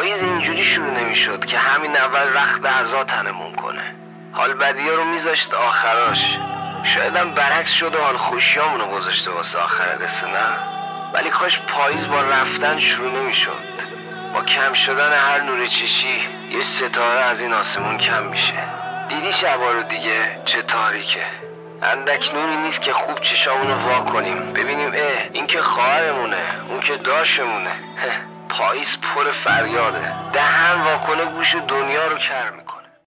پاییز اینجوری شروع نمیشد که همین اول رخت اعضا تنمون کنه. حال بدی‌ها رو میذاشت آخراش. شاید هم برعکس شده حال خوشیامونو گذاشته واسه آخر قصه، نه؟ ولی کاش پاییز با رفتن شروع نمیشد. با کم شدن هر نور چشی یه ستاره از این آسمون کم میشه. دیدی شبا رو دیگه چه تاریکه. اندک نوری نیست که خوب چشامونو وا کنیم ببینیم این که خواهرمونه، اون که داشمونه. پاییز پر فریاده، دهن واکنه گوش دنیا رو کر میکنه.